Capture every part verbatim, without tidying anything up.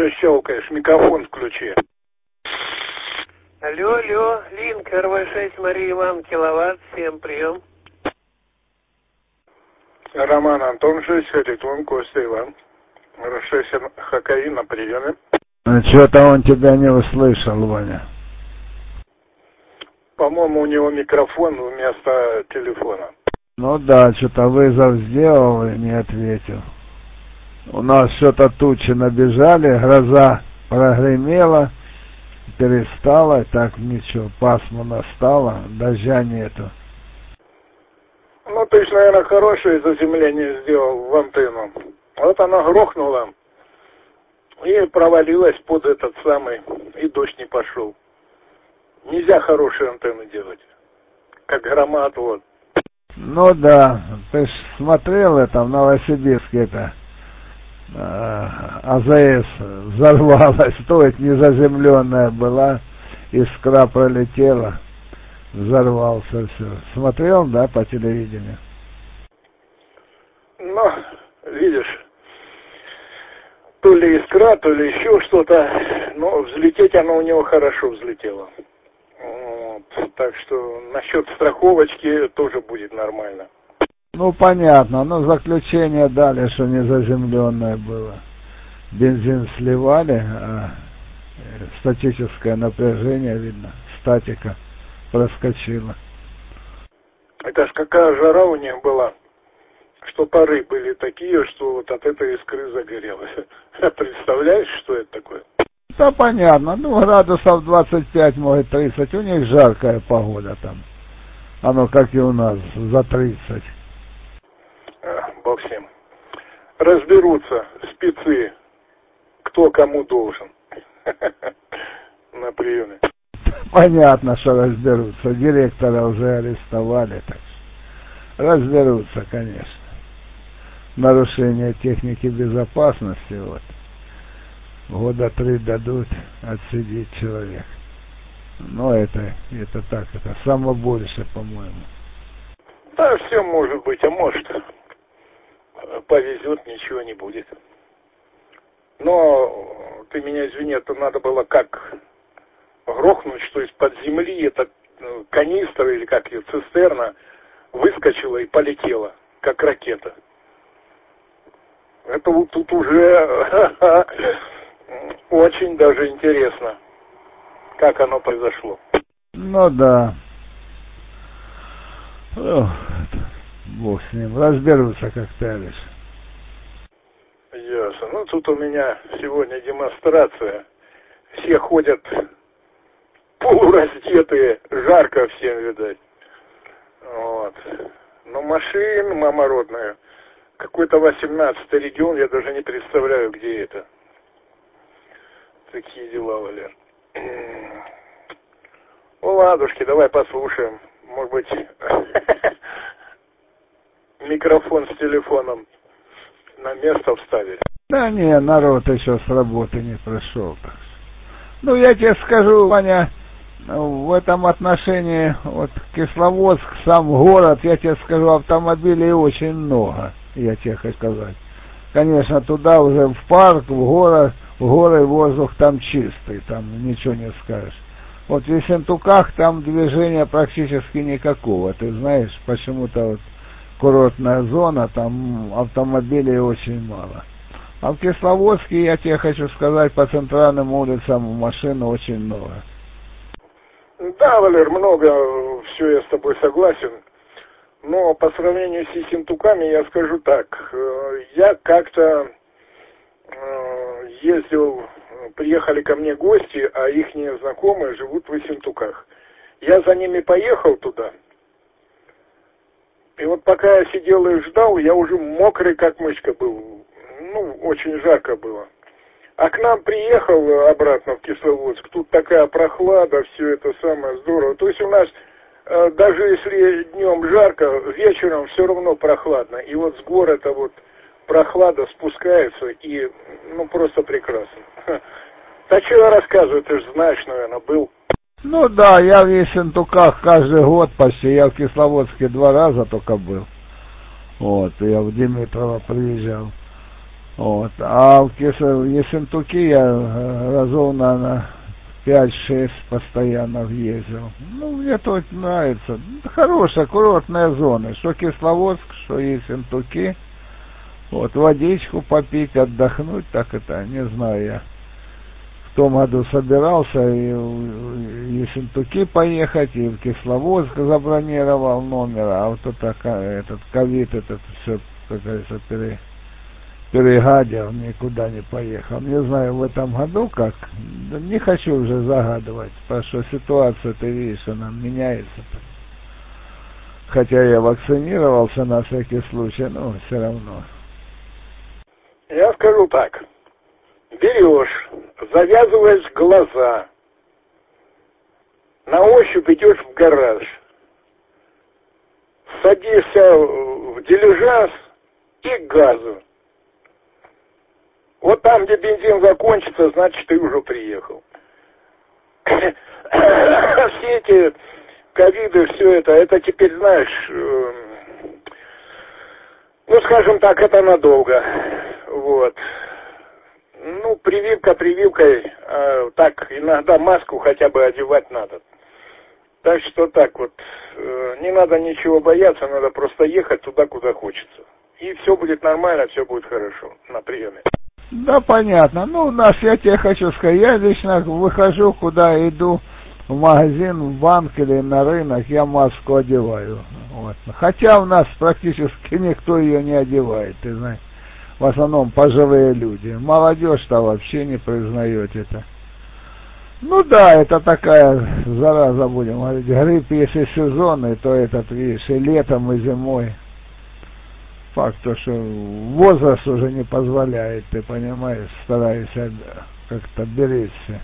что щелкаешь? Микрофон включи. Алло, алло, Линк, эр вэ шесть, Мария Ивановна, киловатт, всем прием. Роман Антон, шесть, Харитон, Костя Иван. эр шесть ХКИ на приеме. Что-то он тебя не услышал, Ваня. По-моему, у него микрофон вместо телефона. Ну да, что-то вызов сделал и не ответил. У нас что-то тучи набежали, гроза прогремела, перестала, так ничего, пасмурно стало, дождя нету. Ну, ты ж, наверное, хорошее заземление сделал в антенну. Вот она грохнула и провалилась под этот самый, и дождь не пошел. Нельзя хорошие антенны делать, как громад, вот. Ну да, ты ж смотрел это в Новосибирске, это АЗС взорвалась, то есть незаземленная была, искра пролетела, взорвался все. Смотрел, да, по телевидению? Ну, видишь, то ли искра, то ли еще что-то, но взлететь оно у него хорошо взлетело. Вот. Так что насчет страховочки тоже будет нормально. Ну, понятно, но заключение дали, что незаземленное было. Бензин сливали, а статическое напряжение, видно, статика проскочила. Это ж какая жара у них была, что пары были такие, что вот от этой искры загорелось. Представляешь, что это такое? Да понятно, ну градусов двадцать пять, может тридцать, у них жаркая погода там. Оно как и у нас, за тридцать. Бог с ним. Разберутся спецы, кто кому должен на приеме. Понятно, что разберутся. Директора уже арестовали, так что разберутся, конечно. Нарушение техники безопасности, вот. Года три дадут отсидеть человек. Но это, это так, это самое больше, по-моему. Да, все может быть, а может повезет, ничего не будет. Но ты меня извини, это надо было как грохнуть, что из-под земли эта канистра или как ее, цистерна выскочила и полетела, как ракета. Это вот тут уже очень даже интересно, как оно произошло. Ну да. Ох, бог с ним, разберутся, как ты говоришь. Ясно. Ну тут у меня сегодня демонстрация. Все ходят полураздетые, жарко всем, видать. Вот. Но машин мамородная. Какой-то восемнадцатый регион, я даже не представляю, где это. Такие дела, Валер. Ну, ладушки, давай послушаем. Может быть, микрофон с телефоном на место вставили. Да не, народ еще с работы не пришел. Так. Ну, я тебе скажу, Ваня, в этом отношении, вот Кисловодск, сам город, я тебе скажу, автомобилей очень много, я тебе хочу сказать. Конечно, туда уже в парк, в город, в горы воздух там чистый, там ничего не скажешь. Вот в Ессентуках там движения практически никакого, ты знаешь, почему-то вот курортная зона, там автомобилей очень мало. А в Кисловодске, я тебе хочу сказать, по центральным улицам машин очень много. Да, Валер, много, все, я с тобой согласен. Но по сравнению с Ессентуками я скажу так. Я как-то ездил, приехали ко мне гости, а их знакомые живут в Ессентуках. Я за ними поехал туда. И вот пока я сидел и ждал, я уже мокрый как мышка был. Ну, очень жарко было. А к нам приехал обратно в Кисловодск. Тут такая прохлада, все это самое здорово. То есть у нас, даже если днем жарко, вечером все равно прохладно. И вот с гор это вот прохлада спускается, и ну просто прекрасно. Да что я рассказываю, ты же знаешь, наверное, был. Ну да, я в Ессентуках каждый год почти, я в Кисловодске два раза только был. Вот, я в Димитрово приезжал. Вот. А в, Кис... в Ессентуки я разов, наверное, пять-шесть постоянно въездил. Ну, мне тут нравится. Хорошая курортная зона. Что Кисловодск, что Ессентуки. Вот, водичку попить, отдохнуть, так это, не знаю я. В том году собирался и в Ессентуки поехать, и в Кисловодск забронировал номер, а вот это, этот ковид, этот все, как говорится, пере, перегадил, никуда не поехал. Не знаю, в этом году как, да не хочу уже загадывать, потому что ситуация, ты видишь, она меняется. Хотя я вакцинировался на всякий случай, но все равно. Я скажу так. Берешь, завязываешь глаза, на ощупь идешь в гараж, садишься в дилижанс и к газу. Вот там, где бензин закончится, значит, ты уже приехал. Все эти ковиды, все это, это теперь, знаешь, ну, скажем так, это надолго. Вот. Ну, прививка прививкой, э, так, иногда маску хотя бы одевать надо. Так что так вот, э, не надо ничего бояться, надо просто ехать туда, куда хочется. И все будет нормально, все будет хорошо на приеме. Да, понятно. Ну, у нас, я тебе хочу сказать, я лично выхожу, куда иду, в магазин, в банк или на рынок, я маску одеваю. Вот. Хотя у нас практически никто ее не одевает, ты знаешь. В основном пожилые люди. Молодежь-то вообще не признает это. Ну да, это такая зараза, будем говорить. Грипп, если сезонный, то этот, видишь, и летом, и зимой. Факт то, что возраст уже не позволяет, ты понимаешь, стараешься как-то беречься.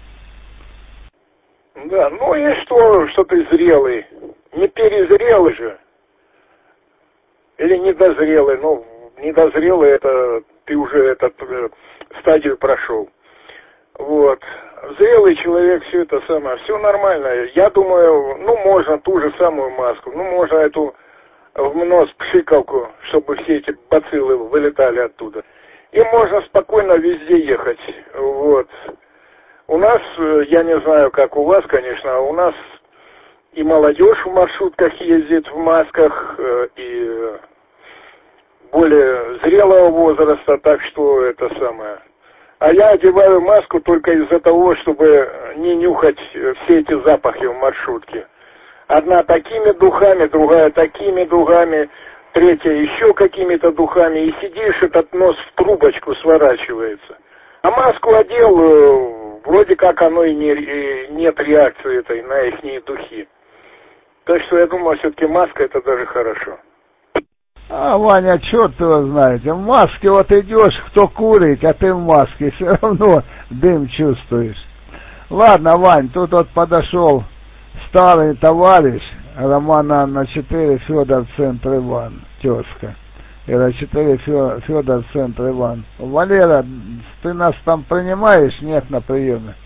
Да, ну и что, что ты зрелый? Не перезрел же? Или недозрелый? Ну, недозрелый, это ты уже этот э, стадию прошел. Вот. Зрелый человек, все это самое, все нормально. Я думаю, ну, можно ту же самую маску, ну, можно эту в нос пшикалку, чтобы все эти бациллы вылетали оттуда. И можно спокойно везде ехать. Вот. У нас, я не знаю, как у вас, конечно, а у нас и молодежь в маршрутках ездит в масках, и более зрелого возраста, так что это самое. А я одеваю маску только из-за того, чтобы не нюхать все эти запахи в маршрутке. Одна такими духами, другая такими духами, третья еще какими-то духами. И сидишь, этот нос в трубочку сворачивается. А маску одел, вроде как оно и, не, и нет реакции этой на ихние духи. Так что я думаю, все-таки маска это даже хорошо. А, Ваня, черт его знает, в маске вот идешь, кто курит, а ты в маске, все равно дым чувствуешь. Ладно, Вань, тут вот подошел старый товарищ, Романа на четыре, Федор, центр Иван, тезка. Ира четыре, Федор, центр Иван. Валера, ты нас там принимаешь? Нет, на приеме.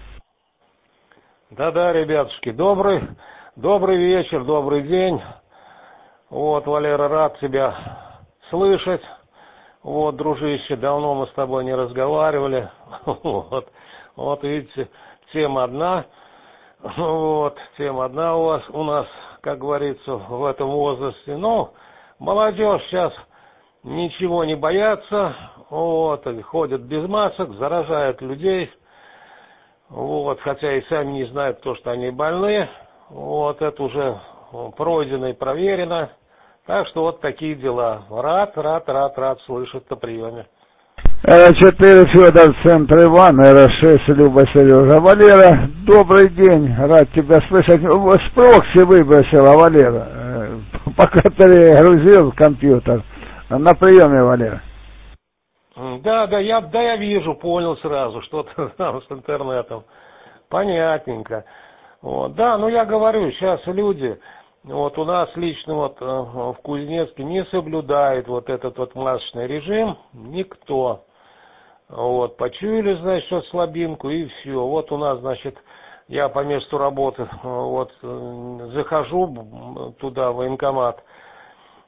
Да-да, ребятушки, добрый, добрый вечер, добрый день. Вот, Валера, рад тебя слышать. Вот, дружище, давно мы с тобой не разговаривали. Вот, вот видите, тема одна. Вот, тема одна у вас, у нас, как говорится, в этом возрасте. Но молодежь сейчас ничего не боятся. Вот, ходят без масок, заражают людей. Вот, хотя и сами не знают то, что они больны. Вот, это уже пройдено и проверено. Так что вот такие дела. Рад, рад, рад, рад слышать на приеме. Эр четыре, Федор, центр Иван, Эр шесть, Люба, Сережа. Валера, добрый день, рад тебя слышать. С прокси выбросила, Валера, пока перегрузил компьютер. На приеме, Валера. Да, да, я, да, я вижу, понял сразу, что-то там с интернетом. Понятненько. Вот, да, ну я говорю, сейчас люди... Вот у нас лично вот в Кузнецке не соблюдает вот этот вот масочный режим никто. Вот, почуяли, значит, что слабинку и все. Вот у нас, значит, я по месту работы вот захожу туда, в военкомат.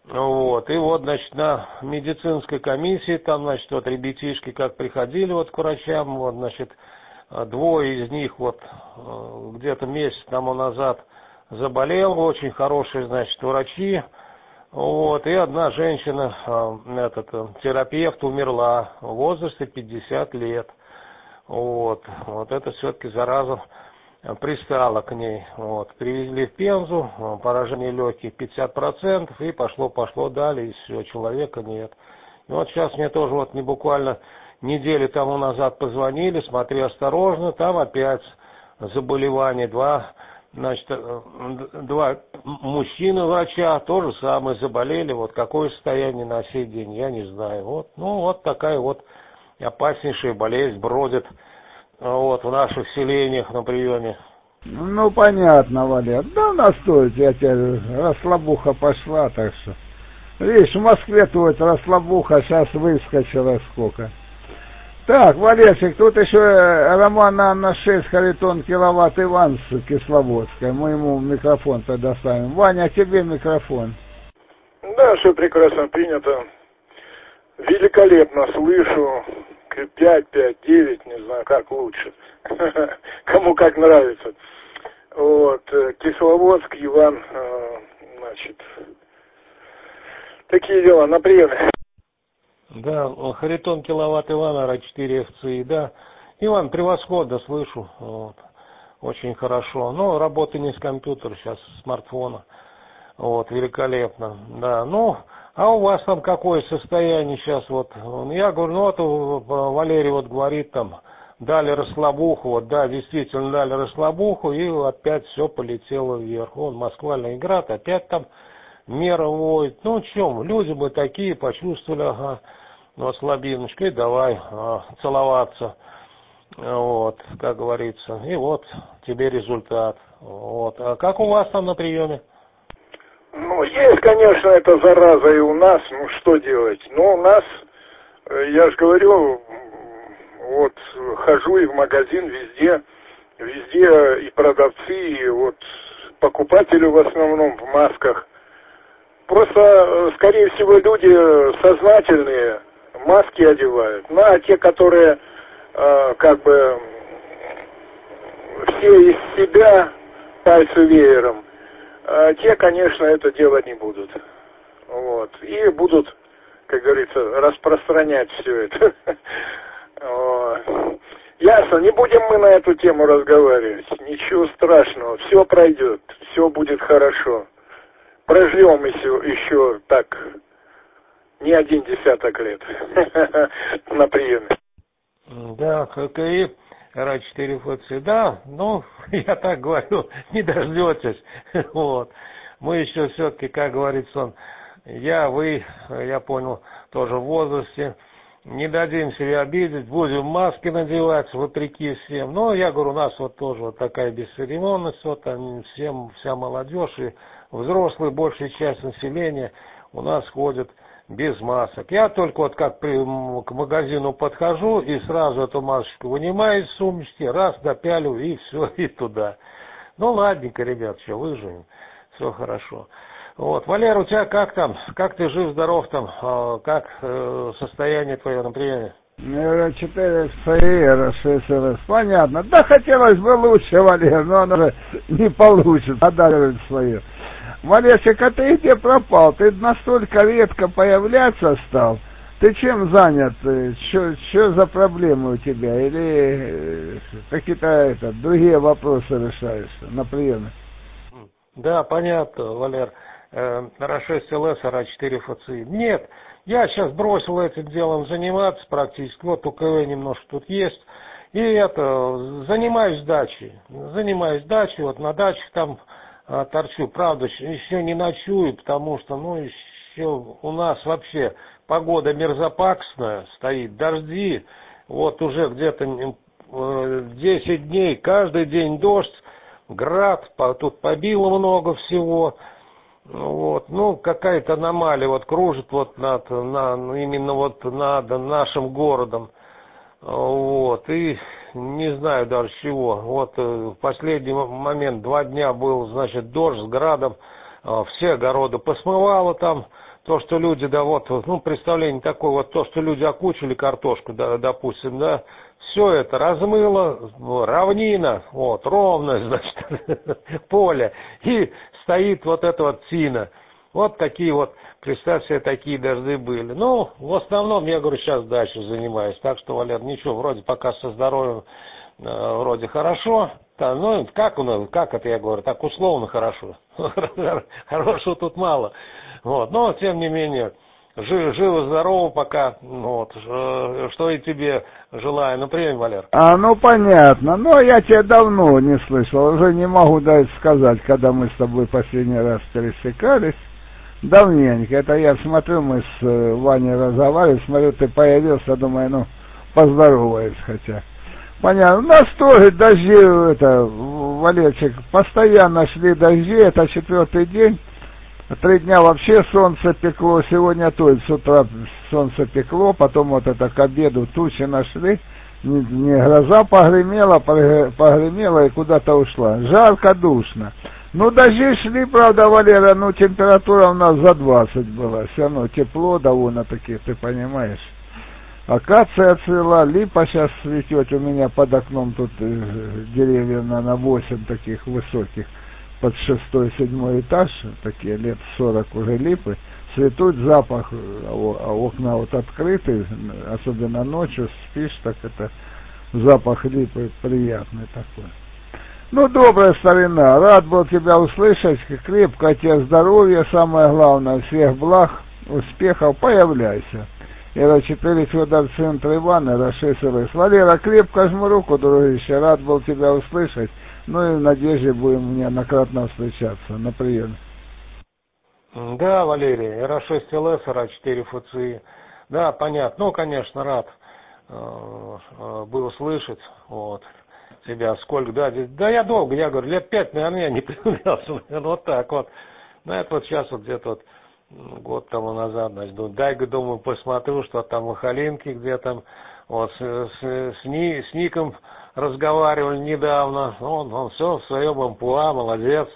Вот, и вот, значит, на медицинской комиссии, там, значит, вот ребятишки как приходили вот к врачам, вот, значит, двое из них вот где-то месяц тому назад заболел, очень хорошие, значит, врачи, вот, и одна женщина, этот, терапевт, умерла в возрасте пятьдесят лет, вот, вот это все-таки зараза пристала к ней, вот, привезли в Пензу, поражение легких пятьдесят процентов, и пошло-пошло далее, и все, человека нет. И вот сейчас мне тоже вот не буквально недели тому назад позвонили, смотри осторожно, там опять заболевание, два, значит, два мужчины врача тоже самое заболели, вот какое состояние на сей день, я не знаю, вот, ну вот такая вот опаснейшая болезнь бродит. Вот, в наших селениях на приеме. Ну, понятно, Валер. Да, настоить, я тебе, расслабуха пошла, так что. Видишь, в Москве-то вот расслабуха сейчас выскочила сколько. Так, Валерчик, тут еще Роман Анна шесть, Харитон киловатт Иван с Кисловодской. Мы ему микрофон предоставим. Ваня, тебе микрофон. Да, все прекрасно принято. Великолепно слышу. пять, пять, девять, не знаю, как лучше. Кому как нравится. Вот, Кисловодск, Иван, значит, такие дела, на приеме. Да, Харитон киловатт Иван, эр четыре эф цэ, да. Иван, превосходно слышу, вот, очень хорошо. Но работа не с компьютера, сейчас с смартфона. Вот, великолепно, да. Ну, а у вас там какое состояние сейчас? Вот, я говорю, ну вот Валерий вот говорит там, дали расслабуху, вот да, действительно дали расслабуху, и опять все полетело вверх. Вон Москва, Ленинград, опять там мера вводит. Ну, чем, люди бы такие почувствовали, ага, ну, слабиночкой, давай а, целоваться, вот, как говорится. И вот тебе результат. Вот. А как у вас там на приеме? Ну, есть, конечно, эта зараза и у нас, ну, что делать. Но у нас, я же говорю, вот, хожу и в магазин, везде, везде и продавцы, и вот покупатели в основном в масках. Просто, скорее всего, люди сознательные маски одевают. Ну, а те, которые, э, как бы, все из себя, пальцы веером, э, те, конечно, это делать не будут. Вот. И будут, как говорится, распространять все это. Ясно, не будем мы на эту тему разговаривать. Ничего страшного, все пройдет, все будет хорошо. Проживем еще, еще так не один десяток лет на приеме. Да, как и эр четыре эф цэ, да, ну, я так говорю, не дождетесь. Вот. Мы еще все-таки, как говорится он, я, вы, я понял, тоже в возрасте, не дадим себя обидеть, будем маски надевать, вопреки всем. Но я говорю, у нас вот тоже вот такая бесцеремонность, вот там всем, вся молодежь и взрослые, большая часть населения у нас ходят без масок. Я только вот как при, к магазину подхожу и сразу эту масочку вынимаю из сумочки, раз допялю и все, и туда. Ну ладненько, ребят, что, выживем, все хорошо. Вот, Валера, у тебя как там? Как ты жив-здоров там? Как э, состояние твое на приеме? эр четыре эф цэ, эр шесть эр эс, понятно. Да хотелось бы лучше, Валер, но оно же не получится. Одаривать свое. Валерчик, а ты где пропал? Ты настолько редко появляться стал. Ты чем занят? Что за проблемы у тебя? Или какие-то это, другие вопросы решаешься на приеме? Да, понятно, Валер. эр шесть эл эс, эр четыре эф цэ. Нет, я сейчас бросил этим делом заниматься практически. Вот у ка вэ немножко тут есть. И это, занимаюсь дачей. Занимаюсь дачей, вот на дачах там а, торчу. Правда, еще не ночую, потому что, ну, еще у нас вообще погода мерзопакостная стоит, дожди. Вот уже где-то десять дней, каждый день дождь, град, тут побило много всего. Вот, ну, какая-то аномалия вот кружит вот над, на, именно вот над нашим городом. Вот, и не знаю даже чего. Вот в последний момент, два дня был, значит, дождь с градом, все огороды посмывало там, то, что люди, да, вот, ну, представление такое, вот то, что люди окучили картошку, да, допустим, да, все это размыло, равнина, вот, ровное, значит, поле, и стоит вот эта вот тина. Вот такие вот, представь себе, такие дожди были. Ну, в основном, я говорю, сейчас дальше занимаюсь. Так что, Валер, ничего, вроде пока со здоровьем э, вроде хорошо. Да, ну, как, как это я говорю, так условно хорошо. Хорошего тут мало. Вот, но, тем не менее, жив, живо-здорово пока. Вот, что и тебе желаю. Ну, привет, Валер. А, ну, понятно. Но я тебя давно не слышал. Уже не могу даже сказать, когда мы с тобой последний раз пересекались. Давненько. Это я смотрю, мы с Ваней разговаривали, смотрю, ты появился, думаю, ну, поздороваюсь хотя. Понятно. У нас тоже дожди, это, Валерчик, постоянно шли дожди, это четвертый день. Три дня вообще солнце пекло, сегодня то с утра солнце пекло, потом вот это к обеду тучи нашли, не, не гроза погремела, погремела и куда-то ушла. Жарко, душно. Ну, дожди шли, правда, Валера, ну, температура у нас за двадцать была. Все равно тепло довольно-таки, ты понимаешь. Акация цвела, липа сейчас цветет у меня под окном, тут деревья на, на восемь таких высоких, под шестой, седьмой этаж, такие лет сорок уже липы. Цветут, запах, а окна вот открыты, особенно ночью спишь, так это запах липы приятный такой. Ну, добрая старина, рад был тебя услышать, крепкое тебе здоровья, самое главное, всех благ, успехов, появляйся. Эра четыре, Федор, центр Иван, Эра шесть, Валера, крепко жму руку, дружище, рад был тебя услышать, ну и в надежде будем неоднократно встречаться. На прием. Да, Валерий, Эра шесть ЛС, Эра четыре ФЦИ, да, понятно, ну, конечно, рад э, был слышать, вот. Тебя сколько, да, да я долго, я говорю, лет пять, наверное, я не появлялся, наверное, вот так вот. Ну, это вот сейчас вот где-то вот год тому назад, значит, дай-ка, думаю, посмотрю, что там в Халинке, где там, вот, с, с, с, Ни, с Ником разговаривали недавно, он, он все в своем амплуа, молодец,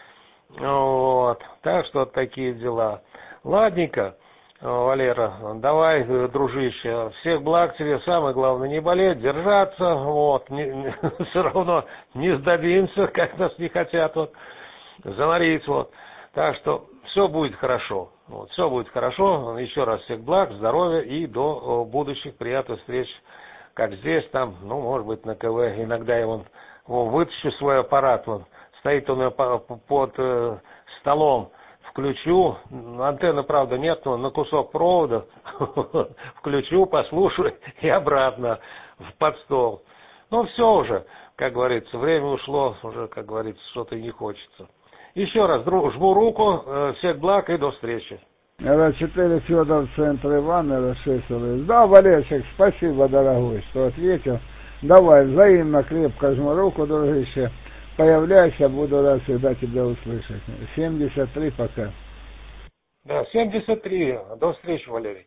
вот, так что вот такие дела. Ладненько. Валера, давай, дружище, всех благ тебе, самое главное не болеть, держаться, вот, не, не, все равно не сдадимся, как нас не хотят, вот, заморить, вот, так что все будет хорошо, вот, все будет хорошо, еще раз всех благ, здоровья и до будущих приятных встреч, как здесь, там, ну, может быть, на КВ, иногда я вон, вон вытащу свой аппарат, вон, стоит он под э, столом, включу, антенны, правда, нет, но на кусок провода включу, послушаю и обратно под стол. Ну, все уже, как говорится, время ушло, уже, как говорится, что-то не хочется. Еще раз жму руку, всех благ и до встречи. Эра четыре, Федор, центр Иван, Эра шесть. Да, Валерчик, спасибо, дорогой, что ответил. Давай, взаимно крепко жму руку, дружище. Появляйся, буду рад всегда тебя услышать. семьдесят три пока. Да, семьдесят три. До встречи, Валерий.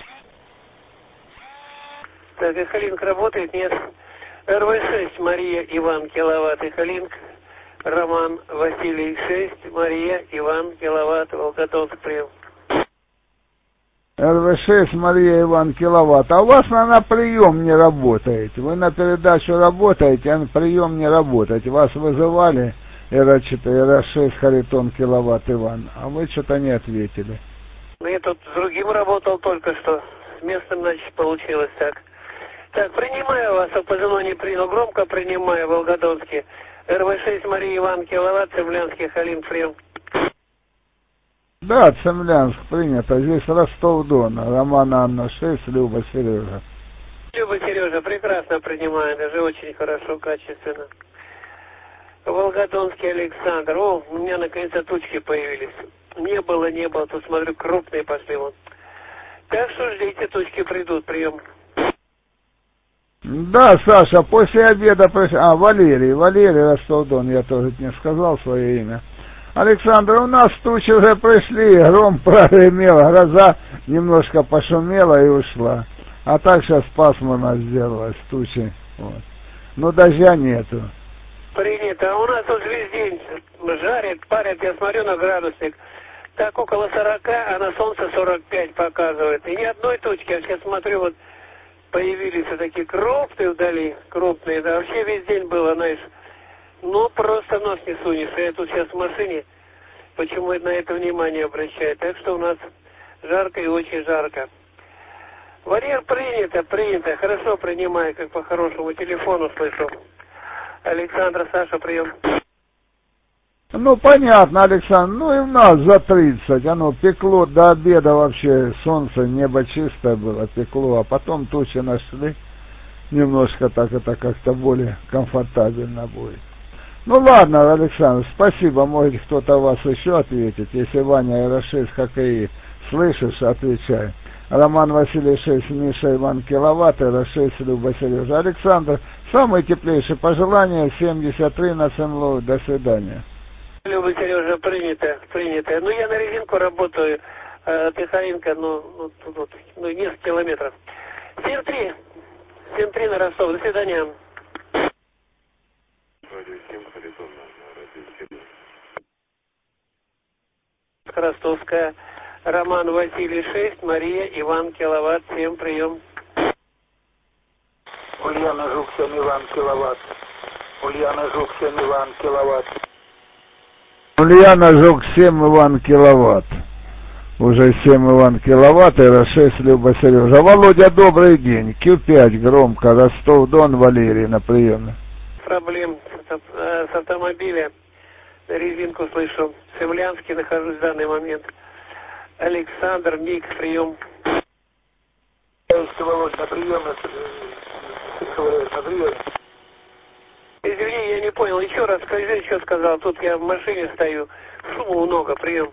Так, и Халинк работает? Нет. эр вэ шесть, Мария, Иван, киловатт, и Халинк. Роман, Василий, шесть, Мария, Иван, киловатт, Волгодонск, прием. эр вэ шесть, Мария, Иван, киловатт. А у вас, наверное, прием не работает. Вы на передачу работаете, а на прием не работаете. Вас вызывали Эра четыре, Эра шесть, Харитон, киловатт, Иван. А вы что-то не ответили. Ну, я тут с другим работал только что. С местным, значит, получилось так. Так, принимаю вас, а позывной не принял. Громко принимаю, Волгодонске. эр вэ шесть, Мария, Иван, киловатт, Цемлянский, Халин, прием. Да, Цемлянск принято. Здесь Ростов-Дон. Роман, Анна, шесть, Люба, Сережа. Люба, Сережа, прекрасно принимаю. Даже очень хорошо, качественно. Волгодонский Александр. О, у меня наконец-то тучки появились. Не было, не было. Тут, смотрю, крупные пошли вон. Так что ждите, тучки придут. Прием. Да, Саша, после обеда... А, Валерий, Валерий Ростов-Дон, я тоже не сказал свое имя. Александр, у нас тучи уже пришли, гром прогремел, гроза немножко пошумела и ушла. А так сейчас пасмурно сделалось, тучи. Вот. Но дождя нету. Принято. А у нас тут весь день жарит, парят, я смотрю на градусник. Так, около сорока, а на солнце сорок пять показывает. И ни одной точки. Я сейчас смотрю, вот появились вот такие крупные вдали, крупные. Да, вообще весь день было, знаешь, ну просто нос не сунешь. Я тут сейчас в машине, почему на это внимание обращаю. Так что у нас жарко и очень жарко. Валер, принято, принято. Хорошо принимаю, как по хорошему телефону слышу. Александр, Саша, прием. Ну, понятно, Александр, ну и у нас за тридцать, оно пекло до обеда вообще, солнце, небо чистое было, пекло, а потом тучи нашли, немножко так это как-то более комфортабельно будет. Ну ладно, Александр, спасибо, может кто-то вас еще ответит, если Ваня эр шесть ХКИ, слышишь, отвечай. Роман Василий шесть, Миша Иван Киловатт, эр шесть, Люба Сережа. Александр, самые теплейшие пожелания, семьдесят три на Сен-Луи, до свидания. Люба, Сережа, принято, принято. Ну, я на резинку работаю, э, Тихоренко, ну, ну, тут, ну, несколько километров. семь три, семь три на Ростов, до свидания. Ростовская, Роман Василий шесть, Мария Иван Киловатт, всем прием. Ульяна Жук семь Иван Киловатт. Ульяна Жук семь Иван Киловатт. Ульяна Жук семь Иван Киловатт. Уже семь Иван Киловатт, эр шесть, Люба Сережа. Володя, добрый день. Q пять, громко, Ростов-Дон, Валерий на приеме. Проблем с автомобиля. Резинку слышу. В Цемлянске нахожусь в данный момент. Александр, МИГ, прием. Володь, на приеме. На приеме. Извини, я не понял. Еще раз скажи, что сказал. Тут я в машине стою. Шума много, прием.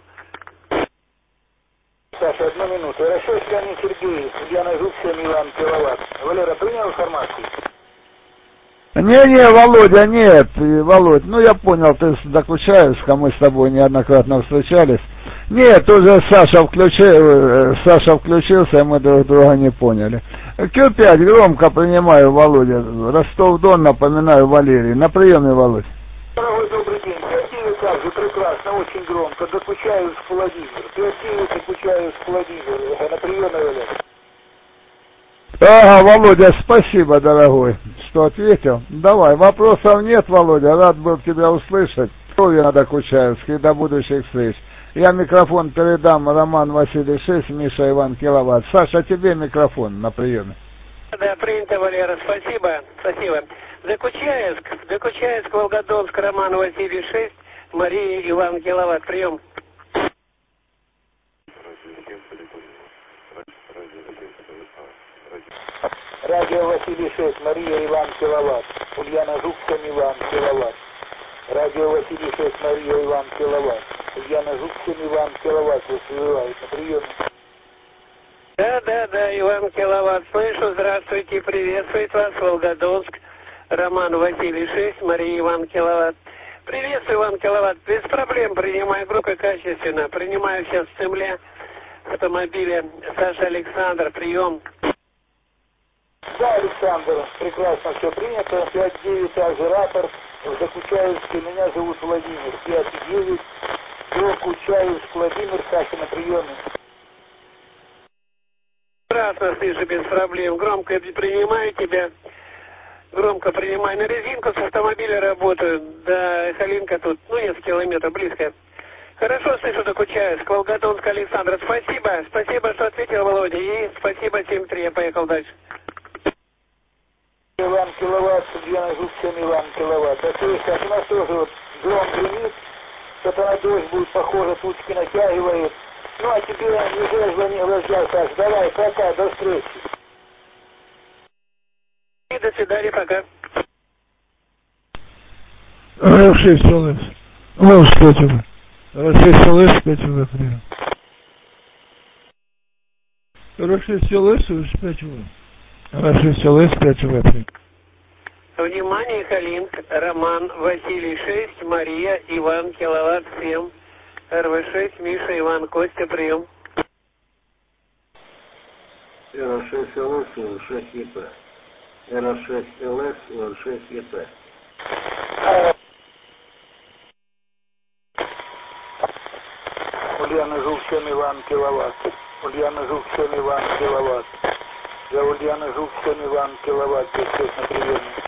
Саша, одну минуту. эр шесть, Леонид Сергеевич. Ульяна Жук семь Иван Киловатт. Валера, принял информацию? Не-не, Володя, нет, Володь, ну я понял, ты с Докучаевском, мы с тобой неоднократно встречались. Нет, уже Саша, включи, Саша включился, и мы друг друга не поняли. Q пять, громко принимаю, Володя. Ростов-Дон, напоминаю, Валерий. На приеме, Володь. Дорогой, добрый день. Креативы также прекрасно, очень громко. Докучаевск, Владимир. Креативы, Докучаевск, Владимир. На приеме, Валерий. Ага, Володя, спасибо, дорогой, что ответил. Давай, вопросов нет, Володя, рад был тебя услышать. Здоровья на Докучаевске и до будущих встреч. Я микрофон передам Роман Василий шесть, Миша Иван Киловатт. Саша, тебе микрофон на приеме. Да, принято, Валера, спасибо, спасибо. Докучаевск, Докучаевск, Волгодонск, Роман Василий шесть, Мария Иван Киловатт, прием. Радио Василий шесть, Мария Иван Киловатт. Ульяна Жук семь Иван Киловатт. Радио Василий шесть, Мария Иван Киловатт. Ульяна Жук семь Иван Киловатт. Вызывает на прием. Да, да, да, Иван Киловатт, слышу, здравствуйте, приветствует вас, Волгодонск, Роман Василий шесть, Мария Иван Киловатт. Приветствую, Иван Киловатт, без проблем, принимаю группы качественно, принимаю сейчас в земле автомобиля Саша Александр, прием. Да, Александр, прекрасно все принято. пять девять, также рапорт. В Докучаевске, меня зовут Владимир. пять девять, Докучаевск, Владимир, Саша на приеме. Прекрасно, слышу, без проблем. Громко принимаю тебя. Громко принимаю. На резинку с автомобиля работаю. Да, Халинка тут, ну, несколько километров, близко. Хорошо, слышу, Докучаевск, Волгодонск, Александр. Спасибо, спасибо, что ответил, Володя. И спасибо, семь три, я поехал дальше. Иван Киловатт, Ульяна Жук семь Иван Киловатт. А то есть, у нас тоже вот гром гремит, что-то на дождь будет похоже, тучки натягивает. Ну, а тебе не жезла не врождал, Саш. Давай, пока, до встречи. И до свидания, пока. эр шесть ЛС. Ну, пять уже. эр шесть ЛС, пять уже, прием. эр шесть ЛС, пять уже. эр шесть ЛС, пять уже, прием. Внимание, Халинк, Роман Василий шесть, Мария Иван Киловатт семь, эр вэ шесть, Миша Иван Костя, прием. эр шесть ЛС, эр шесть ЕП. эр шесть ЛС, эр шесть ЕП. Ульяна Ульяна Жук семь Иван киловатт. Ульяна Жук семь Иван киловатт. Я Ульяна Жук семь Иван киловатт, бесчетно приемник.